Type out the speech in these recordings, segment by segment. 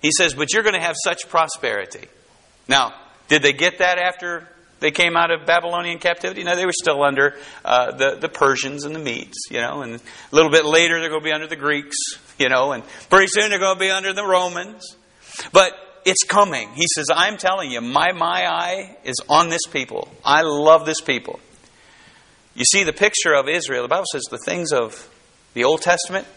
He says, but you're going to have such prosperity. Now, did they get that after they came out of Babylonian captivity? No, they were still under the Persians and the Medes, and a little bit later they're going to be under the Greeks, and pretty soon they're going to be under the Romans. But it's coming. He says, I'm telling you, my eye is on this people. I love this people. You see the picture of Israel. The Bible says the things of the Old Testament,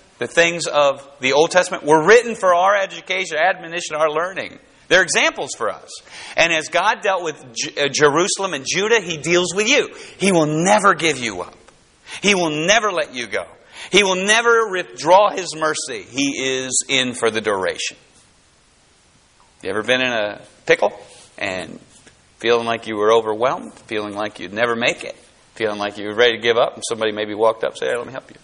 were written for our education, admonition, our learning. They're examples for us. And as God dealt with Jerusalem and Judah, He deals with you. He will never give you up. He will never let you go. He will never withdraw His mercy. He is in for the duration. You ever been in a pickle and feeling like you were overwhelmed, feeling like you'd never make it, feeling like you were ready to give up, and somebody maybe walked up and said, hey, let me help you.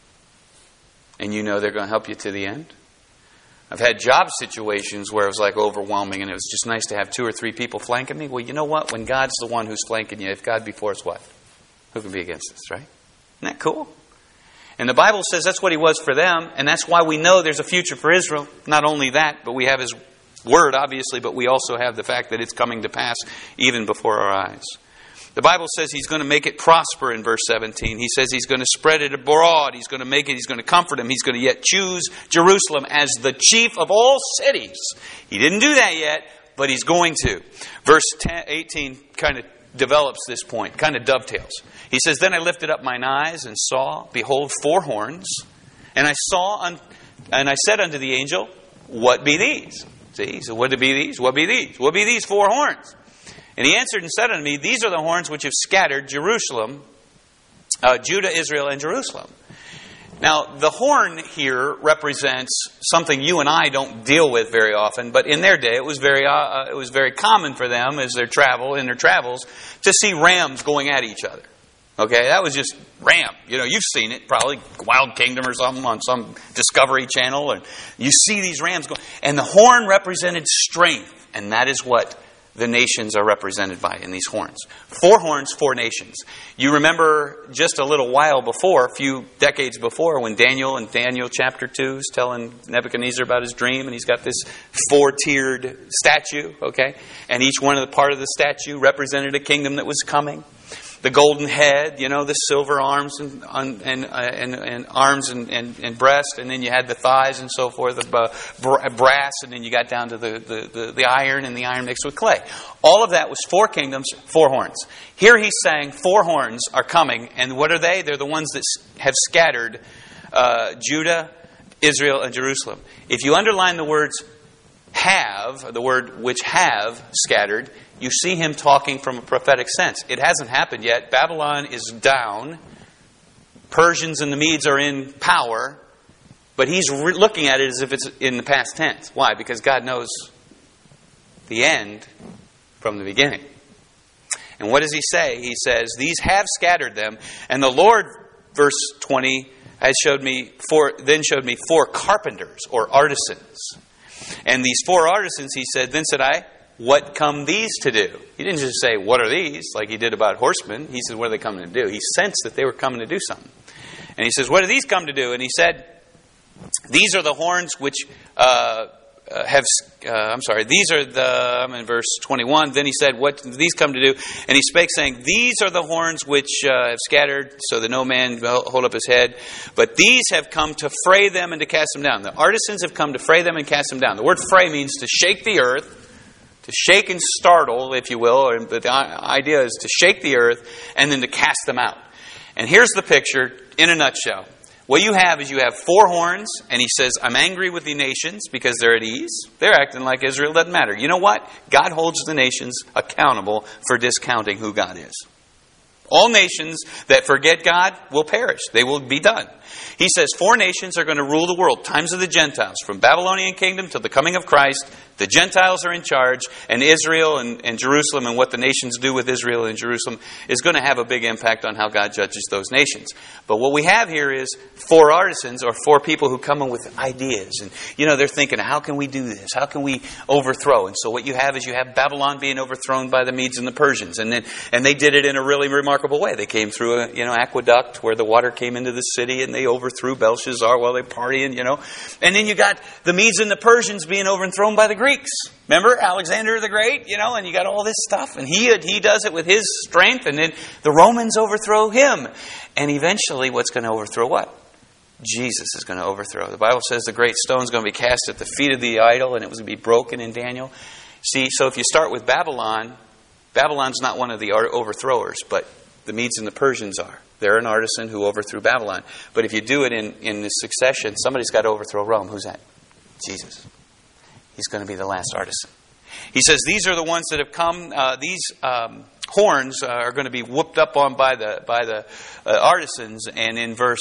And you know they're going to help you to the end? I've had job situations where it was like overwhelming and it was just nice to have 2 or 3 people flanking me. Well, you know what? When God's the one who's flanking you, if God be for us, what? Who can be against us, right? Isn't that cool? And the Bible says that's what He was for them, and that's why we know there's a future for Israel. Not only that, but we have His Word, obviously, but we also have the fact that it's coming to pass even before our eyes. The Bible says He's going to make it prosper in verse 17. He says He's going to spread it abroad. He's going to make it. He's going to comfort them. He's going to yet choose Jerusalem as the chief of all cities. He didn't do that yet, but He's going to. Verse 18 kind of develops this point, kind of dovetails. He says, then I lifted up mine eyes and saw, behold, 4 horns. And I said unto the angel, what be these? See, so what be these? What be these? What be these 4 horns? And he answered and said unto me, these are the horns which have scattered Jerusalem, Judah, Israel, and Jerusalem. Now, the horn here represents something you and I don't deal with very often, but in their day it was very common for them in their travels to see rams going at each other. Okay, that was just ram. You've seen it, probably Wild Kingdom or something on some Discovery Channel, and you see these rams go. And the horn represented strength, and that is what the nations are represented by in these horns. 4 horns, 4 nations. You remember just a little while before, a few decades before, when Daniel chapter 2 is telling Nebuchadnezzar about his dream, and he's got this 4-tiered statue, okay? And each one of the part of the statue represented a kingdom that was coming. The golden head, the silver arms and arms and breast, and then you had the thighs and so forth, the brass, and then you got down to the iron and the iron mixed with clay. All of that was 4 kingdoms, 4 horns. Here he's saying 4 horns are coming, and what are they? They're the ones that have scattered Judah, Israel, and Jerusalem. If you underline the words have, the word which have scattered, you see him talking from a prophetic sense. It hasn't happened yet. Babylon is down. Persians and the Medes are in power. But he's looking at it as if it's in the past tense. Why? Because God knows the end from the beginning. And what does he say? He says, these have scattered them. And the Lord, verse 20, showed me 4 carpenters or artisans. And these 4 artisans, he said, then said I, what come these to do? He didn't just say, what are these? Like he did about horsemen. He said, what are they coming to do? He sensed that they were coming to do something. And he says, what do these come to do? And he said, these are the horns which I'm in verse 21. Then he said, what do these come to do? And he spake, saying, these are the horns which have scattered, so that no man hold up his head. But these have come to fray them and to cast them down. The artisans have come to fray them and cast them down. The word fray means to shake the earth, to shake and startle, if you will. But the idea is to shake the earth and then to cast them out. And here's the picture in a nutshell. What you have is you have 4 horns, and he says, I'm angry with the nations because they're at ease. They're acting like Israel. Doesn't matter. You know what? God holds the nations accountable for discounting who God is. All nations that forget God will perish. They will be done. He says 4 nations are going to rule the world. Times of the Gentiles. From Babylonian kingdom to the coming of Christ, the Gentiles are in charge. And Israel and Jerusalem and what the nations do with Israel and Jerusalem is going to have a big impact on how God judges those nations. But what we have here is 4 artisans or 4 people who come in with ideas. And, they're thinking, how can we do this? How can we overthrow? And so what you have is you have Babylon being overthrown by the Medes and the Persians. And they did it in a really remarkable remarkable way. They came through a aqueduct where the water came into the city, and they overthrew Belshazzar while they partying, And then you got the Medes and the Persians being overthrown by the Greeks. Remember Alexander the Great, and you got all this stuff, and he does it with his strength, and then the Romans overthrow him. And eventually, what's going to overthrow what? Jesus is going to overthrow. The Bible says the great stone is going to be cast at the feet of the idol, and it was going to be broken in Daniel. See, so if you start with Babylon, Babylon's not one of the overthrowers, but the Medes and the Persians are. They're an artisan who overthrew Babylon. But if you do it in this succession, somebody's got to overthrow Rome. Who's that? Jesus. He's going to be the last artisan. He says these are the ones that have come. These horns are going to be whooped up on by the artisans. And in verse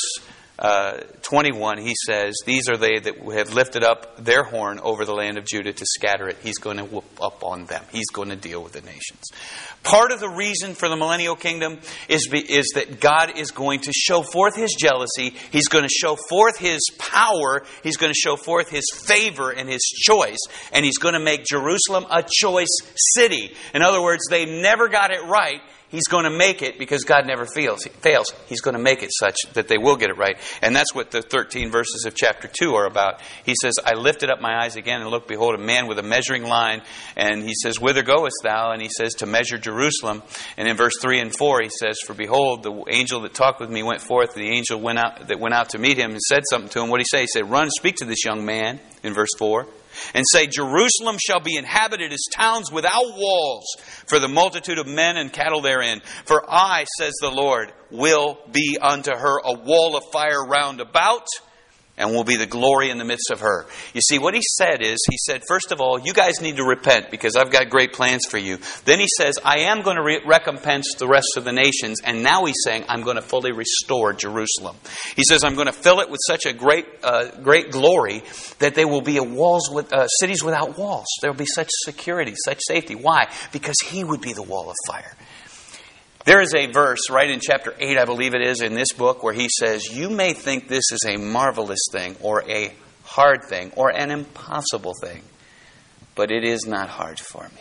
21, he says, these are they that have lifted up their horn over the land of Judah to scatter it. He's going to whoop up on them. He's going to deal with the nations. Part of the reason for the millennial kingdom is that God is going to show forth His jealousy. He's going to show forth His power. He's going to show forth His favor and His choice. And He's going to make Jerusalem a choice city. In other words, they never got it right. He's going to make it, because God never fails. He's going to make it such that they will get it right. And that's what the 13 verses of chapter 2 are about. He says, I lifted up my eyes again, and look, behold, a man with a measuring line. And he says, whither goest thou? And he says, to measure Jerusalem. And in verse 3 and 4, he says, for behold, the angel that talked with me went forth. The angel went out to meet him and said something to him. What did he say? He said, run, speak to this young man, in verse 4. And say, Jerusalem shall be inhabited as towns without walls, for the multitude of men and cattle therein. For I, says the Lord, will be unto her a wall of fire round about, and will be the glory in the midst of her. You see, what he said is, he said, first of all, you guys need to repent, because I've got great plans for you. Then he says, I am going to recompense the rest of the nations. And now he's saying, I'm going to fully restore Jerusalem. He says, I'm going to fill it with such a great glory that there will be cities without walls. There will be such security, such safety. Why? Because he would be the wall of fire. There is a verse right in chapter 8, I believe it is, in this book where he says, you may think this is a marvelous thing or a hard thing or an impossible thing, but it is not hard for me.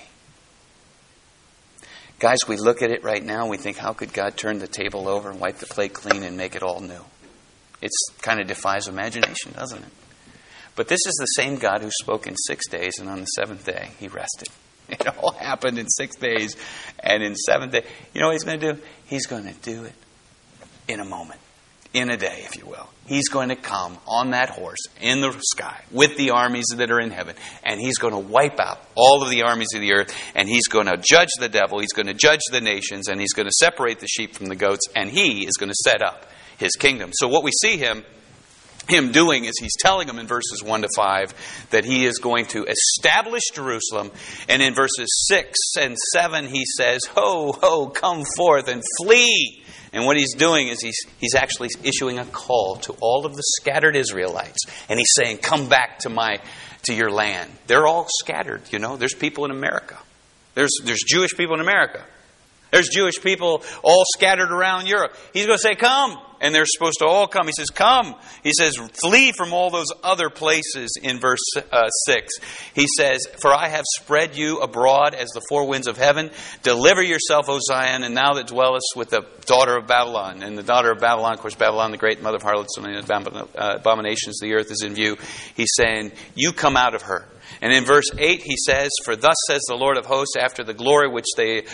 Guys, we look at it right now and we think, how could God turn the table over and wipe the plate clean and make it all new? It kind of defies imagination, doesn't it? But this is the same God who spoke in 6 days, and on the seventh day He rested. It all happened in 6 days, and in 7 days. You know what He's going to do? He's going to do it in a moment, in a day, if you will. He's going to come on that horse in the sky with the armies that are in heaven, and He's going to wipe out all of the armies of the earth, and He's going to judge the devil, He's going to judge the nations, and He's going to separate the sheep from the goats, and He is going to set up His kingdom. So what we see Him doing is He's telling them in verses 1 to 5 that He is going to establish Jerusalem. And in verses 6 and 7 He says, ho, ho, come forth and flee. And what He's doing is He's actually issuing a call to all of the scattered Israelites. And He's saying, come back to your land. They're all scattered, There's people in America. There's Jewish people in America. There's Jewish people all scattered around Europe. He's going to say, come. And they're supposed to all come. He says, come. He says, flee from all those other places in verse 6. He says, for I have spread you abroad as the four winds of heaven. Deliver yourself, O Zion, and thou that dwellest with the daughter of Babylon. And the daughter of Babylon, of course, Babylon the great, mother of harlots and abominations, the earth is in view. He's saying, you come out of her. And in verse 8 he says, for thus says the Lord of hosts, after the glory which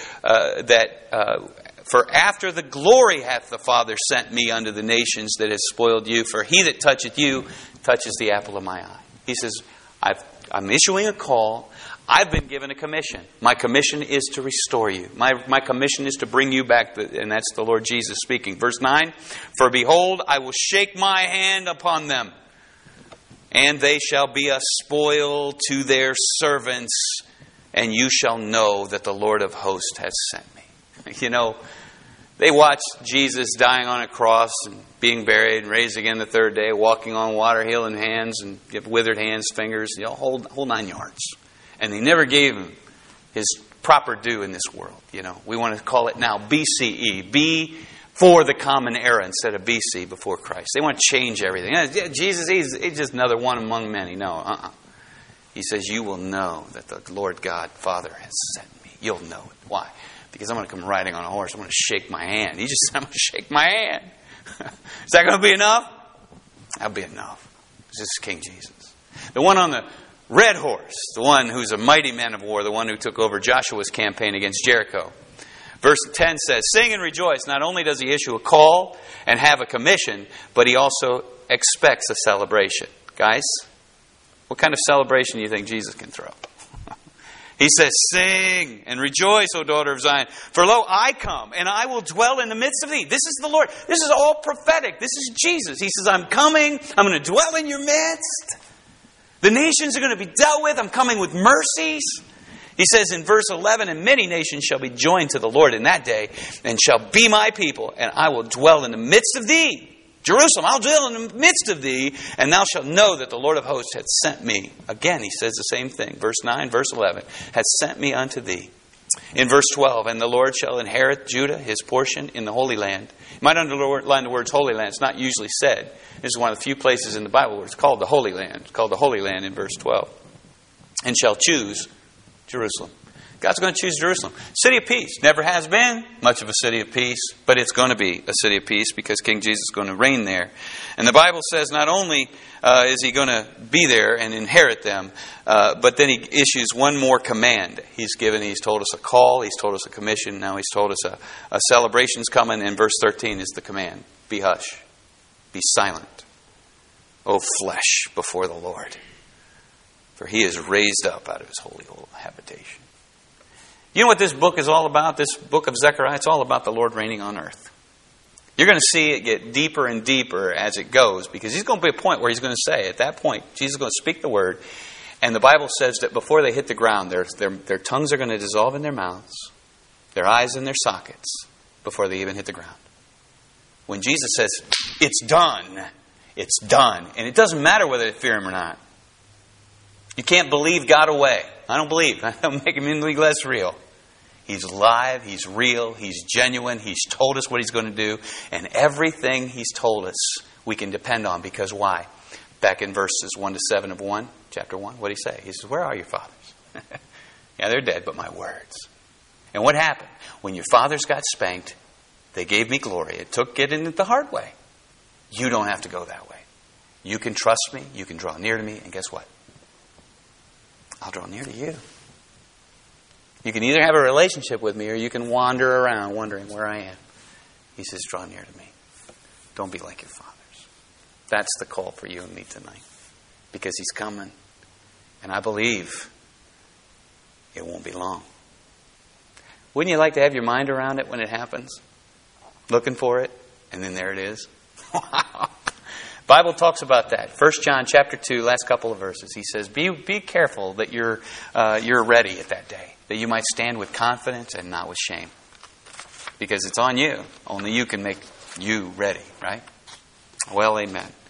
for after the glory hath the Father sent me unto the nations that has spoiled you. For he that toucheth you touches the apple of my eye. He says, I'm issuing a call. I've been given a commission. My commission is to restore you. My commission is to bring you back. And that's the Lord Jesus speaking. Verse 9, for behold, I will shake my hand upon them, and they shall be a spoil to their servants, and you shall know that the Lord of hosts has sent me. They watched Jesus dying on a cross and being buried and raised again the third day, walking on water, healing hands and withered hands, fingers, whole 9 yards. And they never gave Him His proper due in this world. We want to call it now BCE, B for the common era instead of BC, before Christ. They want to change everything. Jesus, he's just another one among many. No, He says, you will know that the Lord God, Father, has sent me. You'll know it. Why? because I'm going to come riding on a horse. I'm going to shake my hand. He just said, I'm going to shake my hand. Is that going to be enough? That'll be enough. This is King Jesus. The one on the red horse, the one who's a mighty man of war, the one who took over Joshua's campaign against Jericho. Verse 10 says, sing and rejoice. Not only does he issue a call and have a commission, but he also expects a celebration. Guys, what kind of celebration do you think Jesus can throw? He says, sing and rejoice, O daughter of Zion. For lo, I come, and I will dwell in the midst of thee. This is the Lord. This is all prophetic. This is Jesus. He says, I'm coming. I'm going to dwell in your midst. The nations are going to be dealt with. I'm coming with mercies. He says in verse 11, and many nations shall be joined to the Lord in that day, and shall be my people, and I will dwell in the midst of thee. Jerusalem, I'll dwell in the midst of thee, and thou shalt know that the Lord of hosts hath sent me. Again, he says the same thing. Verse 9, verse 11, hath sent me unto thee. In verse 12, and the Lord shall inherit Judah, his portion, in the Holy Land. You might underline the words Holy Land. It's not usually said. This is one of the few places in the Bible where it's called the Holy Land. It's called the Holy Land in verse 12. And shall choose Jerusalem. God's going to choose Jerusalem. City of peace. Never has been much of a city of peace, but it's going to be a city of peace because King Jesus is going to reign there. And the Bible says not only is he going to be there and inherit them, but then he issues one more command. He's told us a call, he's told us a commission, now he's told us a celebration's coming, and verse 13 is the command. Be hush, be silent, O flesh, before the Lord. For he is raised up out of his holy habitation. You know what this book is all about? This book of Zechariah, it's all about the Lord reigning on earth. You're going to see it get deeper and deeper as it goes, because he's going to be a point where he's going to say, at that point, Jesus is going to speak the word, and the Bible says that before they hit the ground, their tongues are going to dissolve in their mouths, their eyes in their sockets, before they even hit the ground. When Jesus says, it's done, it's done. And it doesn't matter whether they fear him or not. You can't believe God away. I don't believe. I don't make him any less real. He's alive. He's real. He's genuine. He's told us what he's going to do. And everything he's told us, we can depend on. Because why? Back in verses 1 to 7 of chapter 1, what did he say? He says, where are your fathers? Yeah, they're dead, but my words. And what happened? When your fathers got spanked, they gave me glory. It took getting it the hard way. You don't have to go that way. You can trust me. You can draw near to me. And guess what? I'll draw near to you. You can either have a relationship with me or you can wander around wondering where I am. He says, draw near to me. Don't be like your fathers. That's the call for you and me tonight. Because he's coming. And I believe it won't be long. Wouldn't you like to have your mind around it when it happens? Looking for it, and then there it is. Wow. Bible talks about that. 1 John chapter 2, last couple of verses. He says, be careful that you're ready at that day, that you might stand with confidence and not with shame. Because it's on you. Only you can make you ready, right? Well, amen.